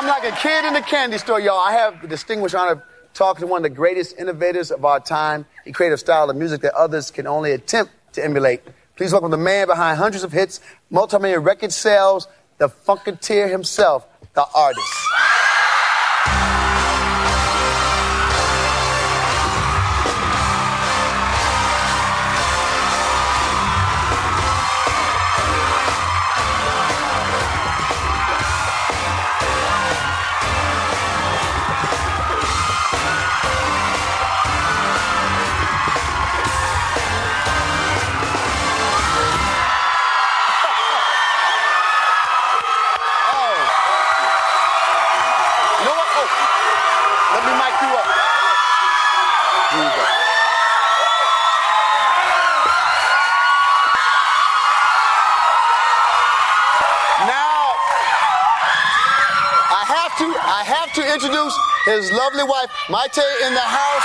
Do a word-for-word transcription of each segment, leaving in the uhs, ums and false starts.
I'm like a kid in a candy store, y'all. I have the distinguished honor of talking to one of the greatest innovators of our time. He created a style of music that others can only attempt to emulate. Please welcome the man behind hundreds of hits, multi-million record sales, the Funketeer himself, the artist. I have to introduce his lovely wife, Mayte, in the house.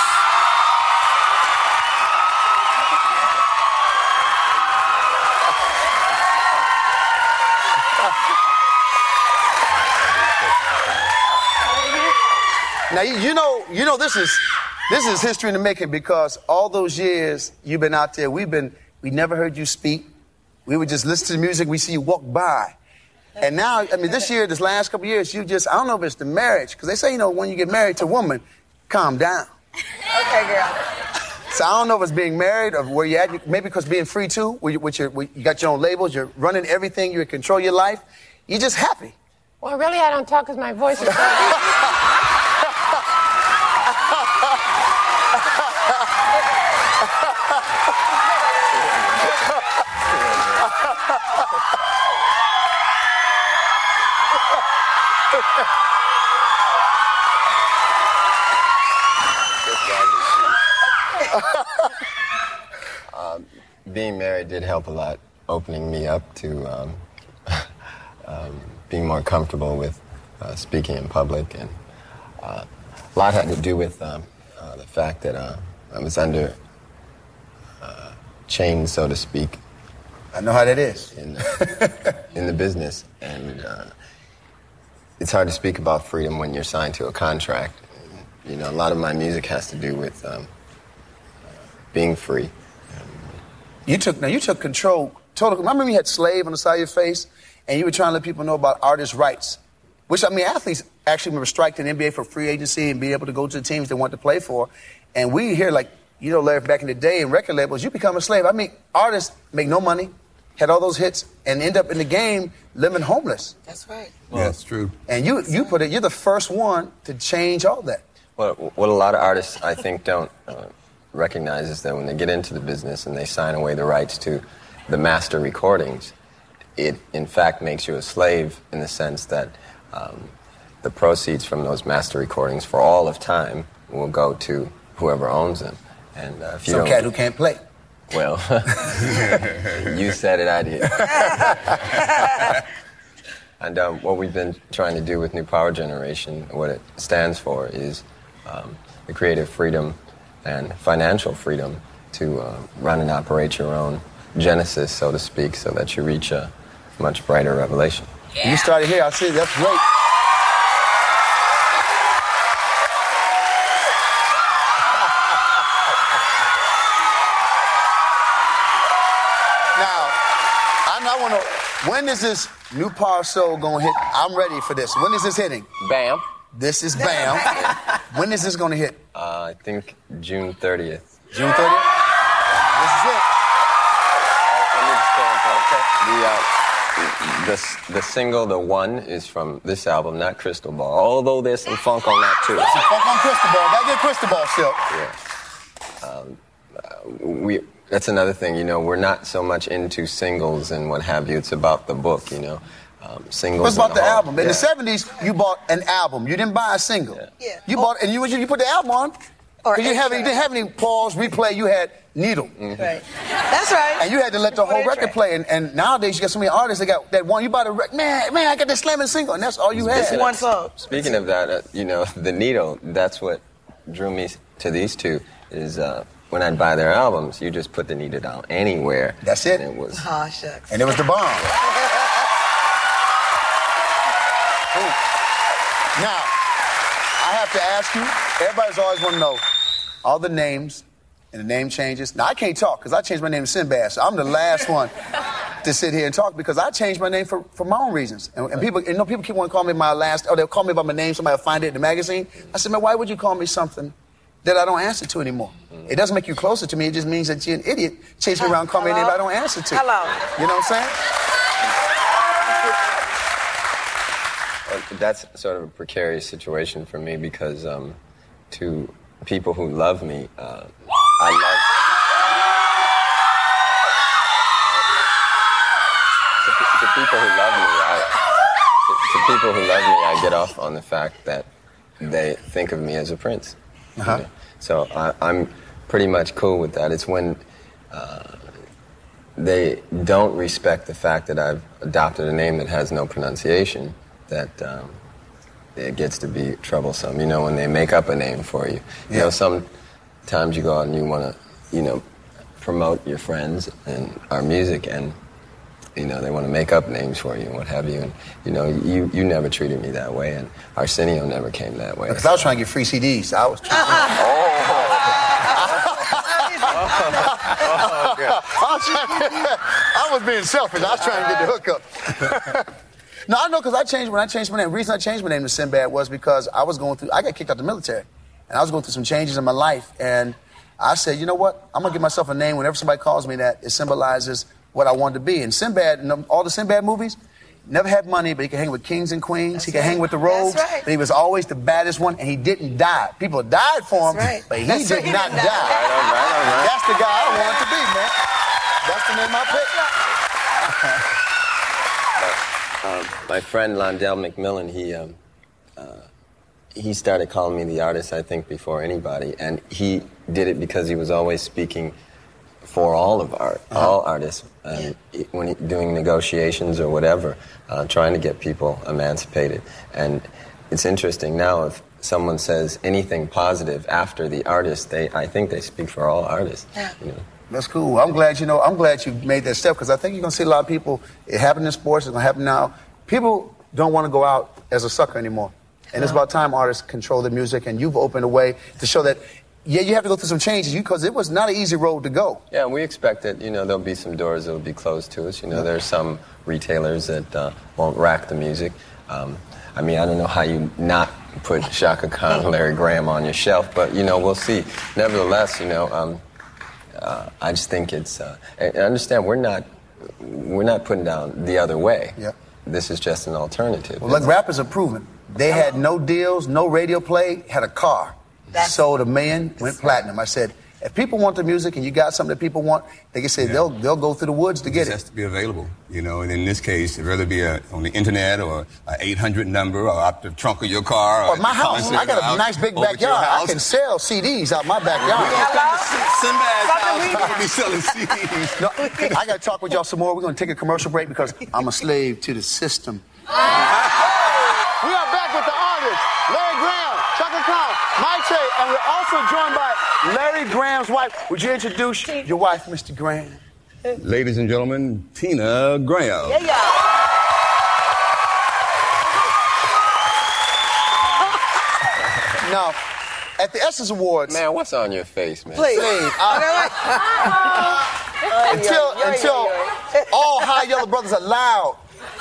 Now you, you know, you know this is this is history in the making, because all those years you've been out there, we've been we never heard you speak. We would just listen to the music. We see you walk by. And now, I mean, this year, this last couple of years, you just, I don't know if it's the marriage, because they say, you know, when you get married to a woman, calm down. Okay, girl. So I don't know if it's being married or where you're at. Maybe because being free, too, where you, with your, where you got your own labels, you're running everything, you control your life. You're just happy. Well, really, I don't talk because my voice is um, being married did help a lot, opening me up to um, um, being more comfortable with uh, speaking in public, and uh, a lot had to do with um, uh, the fact that uh, I was under uh, chains, so to speak. I know how that is. In, uh, in the business, and uh, it's hard to speak about freedom when you're signed to a contract. You know, a lot of my music has to do with um, being free. You took now you took control. Total. Remember, you had "Slave" on the side of your face, and you were trying to let people know about artists' rights. Which, I mean, athletes actually were striked in the N B A for free agency and be able to go to the teams they want to play for. And we hear, like, you know, Larry, back in the day in record labels, you become a slave. I mean, artists make no money, had all those hits, and end up in the game living homeless. That's right. Well, yeah, that's true. And you you put it. You're the first one to change all that. Well, what a lot of artists, I think, don't uh, recognize is that when they get into the business and they sign away the rights to the master recordings, it, in fact, makes you a slave in the sense that um, the proceeds from those master recordings for all of time will go to whoever owns them. And uh, if you Some don't, cat who can't play. Well, you said it, I did. And um, what we've been trying to do with New Power Generation, what it stands for, is um, the creative freedom and financial freedom to uh, run and operate your own genesis, so to speak, so that you reach a much brighter revelation. Yeah. You started here. I see. That's great. Now, I want to. When is this New Power Soul gonna hit? I'm ready for this. When is this hitting? Bam. This is Bam. When is this gonna hit? Uh, I think June thirtieth. June thirtieth? This is it. The, uh, the, the single, The One, is from this album, not Crystal Ball, although there's some funk on that, too. Some funk on Crystal Ball. Gotta get Crystal Ball still. Yeah. Um, we, that's another thing, you know, we're not so much into singles and what have you. It's about the book, you know. Um, singles. It's about the, the album. In yeah. the seventies, you bought an album. You didn't buy a single. Yeah. Yeah. You bought, and you, you put the album on. Or you, didn't have, you didn't have any pause, replay. You had needle. Mm-hmm. Right. That's right. And you had to let the whole record play. And, and nowadays, you got so many artists that got that one. You buy the record, man, man, I got this slamming single, and that's all you had. It's one song. Speaking of that, uh, you know, the needle, that's what drew me to these two, is uh, when I'd buy their albums, you just put the needle down anywhere. That's it. And it was. Oh, shucks. And it was the bomb. Now, I have to ask you, everybody's always want to know all the names and the name changes. Now, I can't talk because I changed my name to Sinbad, so I'm the last one to sit here and talk because I changed my name for, for my own reasons. And, and people, you know, people keep wanting to call me my last, or they'll call me by my name, somebody will find it in the magazine. I said, man, why would you call me something that I don't answer to anymore? Mm. It doesn't make you closer to me, it just means that you're an idiot. Chase me around, call me a name I don't answer to. Hello. You know what I'm saying? That's sort of a precarious situation for me because um, to people who love me, uh, I love... To, to people who love me, I, to, to people who love me, I get off on the fact that they think of me as a prince. Uh-huh. You know? So I, I'm pretty much cool with that. It's when uh, they don't respect the fact that I've adopted a name that has no pronunciation that um, it gets to be troublesome. You know, when they make up a name for you. You yeah. know, sometimes you go out and you want to, you know, promote your friends and our music, and, you know, they want to make up names for you and what have you. And, you know, you, you never treated me that way, and Arsenio never came that way. Because I was trying to get free C Ds. I was trying to... oh. oh, God. I, was trying to... I was being selfish. I was trying to get the hookup. No, I know, because I changed, when I changed my name, the reason I changed my name to Sinbad was because I was going through, I got kicked out of the military, and I was going through some changes in my life, and I said, you know what, I'm going to give myself a name whenever somebody calls me that, it symbolizes what I wanted to be. And Sinbad, all the Sinbad movies, never had money, but he could hang with kings and queens, That's he could right. hang with the rogues, right. but he was always the baddest one, and he didn't die. People died for him, right. but he That's did right. not die. die. Right on, right on, right. That's the guy I wanted to be, man. That's the name I picked. Uh, my friend Londell McMillan, he um, uh, he started calling me the artist, I think, before anybody, and he did it because he was always speaking for all of art, uh-huh. all artists, and yeah. when he, doing negotiations or whatever, uh, trying to get people emancipated. And it's interesting now, if someone says anything positive after the artist, they I think they speak for all artists. Yeah. You know. That's cool. I'm glad, you know, I'm glad you made that step, because I think you're going to see a lot of people, it happened in sports, it's going to happen now. People don't want to go out as a sucker anymore. And it's about time artists control their music, and you've opened a way to show that, yeah, you have to go through some changes, because it was not an easy road to go. Yeah, we expect that, you know, there'll be some doors that will be closed to us. You know, there's some retailers that uh, won't rack the music. Um, I mean, I don't know how you not put Chaka Khan and Larry Graham on your shelf, but, you know, we'll see. Nevertheless, you know, um, Uh, I just think it's. Uh, and understand, we're not, we're not putting down the other way. Yeah. This is just an alternative. Well, like rappers are proven. They had no deals, no radio play, had a car. That's sold a million, went platinum. I said, if people want the music and you got something that people want, they can say yeah. they'll they'll go through the woods to get it. It has to be available, you know. And in this case, it'd rather be a, on the internet or an eight hundred number or out the trunk of your car. Or, or my house. I got a nice big backyard. I can sell C Ds out my backyard. Sinbad's house will be selling C Ds. No, I got to talk with y'all some more. We're going to take a commercial break because I'm a slave to the system. We are back with the artists, Larry Graham, Chaka Khan, Mike Che, and we're also joined by Larry Graham's wife. Would you introduce your wife, Mister Graham? Ladies and gentlemen, Tina Graham. Yeah, yeah. Now, at the Essence Awards... Man, what's on your face, man? Please. Please uh, until until all High Yellow Brothers are allowed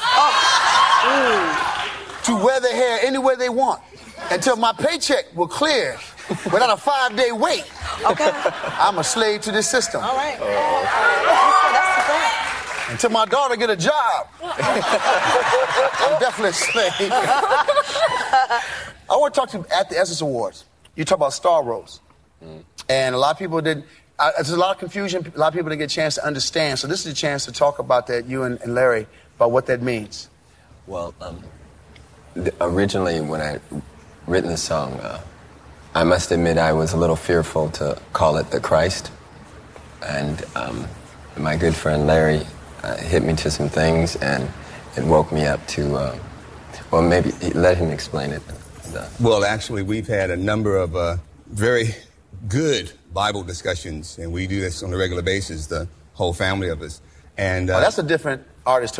to wear their hair anywhere they want. Until my paycheck will clear without a five-day wait. Okay. I'm a slave to this system. All right. Uh, that's the thing. Until my daughter get a job. I'm definitely a slave. I want to talk to you at the Essence Awards. You talk about Star Rose. Mm. And a lot of people didn't, uh, there's a lot of confusion. A lot of people didn't get a chance to understand. So this is a chance to talk about that, you and, and Larry, about what that means. Well, um, the, originally when I written the song, uh, I must admit I was a little fearful to call it The Christ. And um, my good friend Larry uh, hit me to some things, and it woke me up to, uh, well, maybe let him explain it. Well, actually, we've had a number of uh, very good Bible discussions, and we do this on a regular basis, the whole family of us. And uh, oh, that's a different artist tour.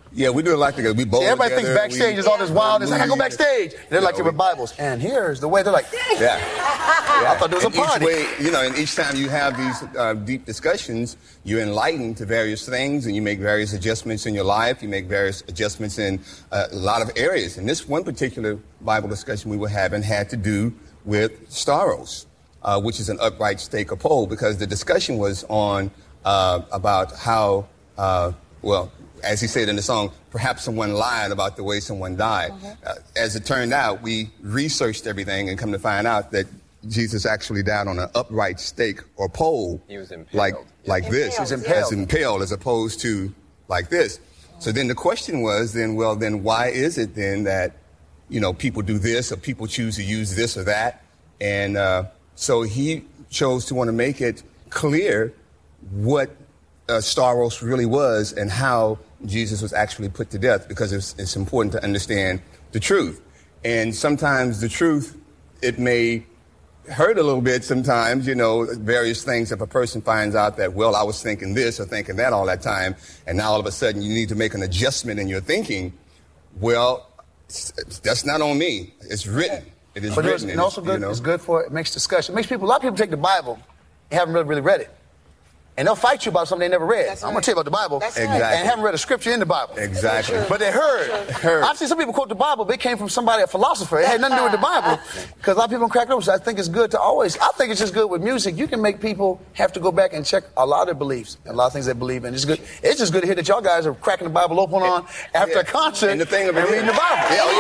Yeah, we do it like together. We bowl See, everybody together, thinks backstage we, is all this wild. It's like, I go we- backstage. They're Yeah, like, they're we- with Bibles. And here's the way they're like, Yeah. yeah. I thought there was and a party. Each way, you know, and each time you have these uh, deep discussions, you're enlightened to various things, and you make various adjustments in your life. You make various adjustments in uh, a lot of areas. And this one particular Bible discussion we were having had to do with stauros, uh, which is an upright stake or pole, because the discussion was on uh, about how, uh, well, as he said in the song, perhaps someone lied about the way someone died. Mm-hmm. Uh, as it turned out, we researched everything and come to find out that Jesus actually died on an upright stake or pole. He was impaled. Like, like Impaled, this. He's impaled. As impaled as opposed to like this. So then the question was then, well, then why is it then that, you know, people do this or people choose to use this or that? And uh, so he chose to want to make it clear what uh, stauros really was and how Jesus was actually put to death, because it's, it's important to understand the truth. And sometimes the truth, it may hurt a little bit sometimes, you know, various things. If a person finds out that, well, I was thinking this or thinking that all that time, and now all of a sudden you need to make an adjustment in your thinking, well, that's not on me. It's written. It is But it's written. and also good. You know? It's good for it makes discussion. It makes people. A lot of people take the Bible and haven't really, really read it, and they'll fight you about something they never read. That's I'm right. going to tell you about the Bible, That's Exactly. right. and haven't read a scripture in the Bible. Exactly. But they heard. Heard. I've seen some people quote the Bible, but it came from somebody, a philosopher. It had nothing to do with the Bible. Because a lot of people crack it open. So I think it's good to always, I think it's just good with music. You can make people have to go back and check a lot of their beliefs and a lot of things they believe in. It's good. It's just good to hear that y'all guys are cracking the Bible open on after Yeah. a concert And the thing of it and is- reading the Bible. Yeah, oh,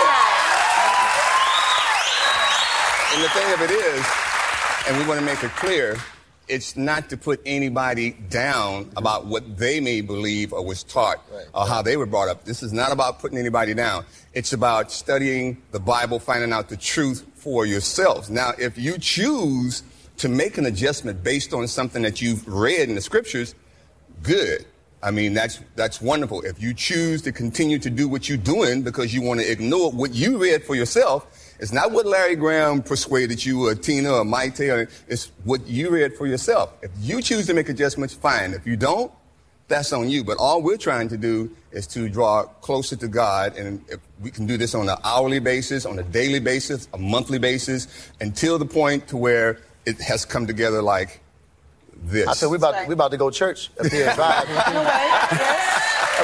yeah. And the thing of it is, and we want to make it clear, it's not to put anybody down about what they may believe or was taught or how they were brought up. This is not about putting anybody down. It's about studying the Bible, finding out the truth for yourselves. Now, if you choose to make an adjustment based on something that you've read in the scriptures, good. I mean, that's that's wonderful. If you choose to continue to do what you're doing because you want to ignore what you read for yourself, it's not what Larry Graham persuaded you or Tina or Maite, or it's what you read for yourself. If you choose to make adjustments, fine. If you don't, that's on you. But all we're trying to do is to draw closer to God, and if we can do this on an hourly basis, on a daily basis, a monthly basis, until the point to where it has come together like this. I said, we about, Right. we about to go to church up here. Right. In a way, yes.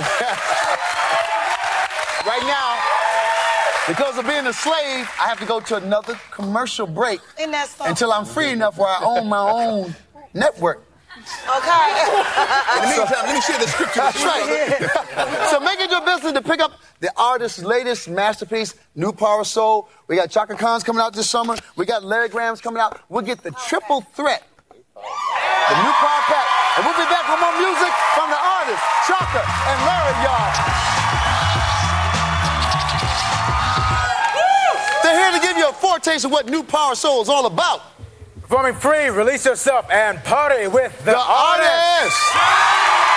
Right now, because of being a slave, I have to go to another commercial break In that song. until I'm free enough where I own my own network. Okay. In the meantime, let me share the scripture with That's you. right. So make it your business to pick up the artist's latest masterpiece, New Power Soul. We got Chaka Khan's coming out this summer. We got Larry Graham's coming out. We'll get the triple threat, the New Power Pack. And we'll be back with more music from the artists, Chaka and Larry, y'all. They're here to give you a foretaste of what New Power Soul is all about. Performing free, release yourself and party with the, The artists!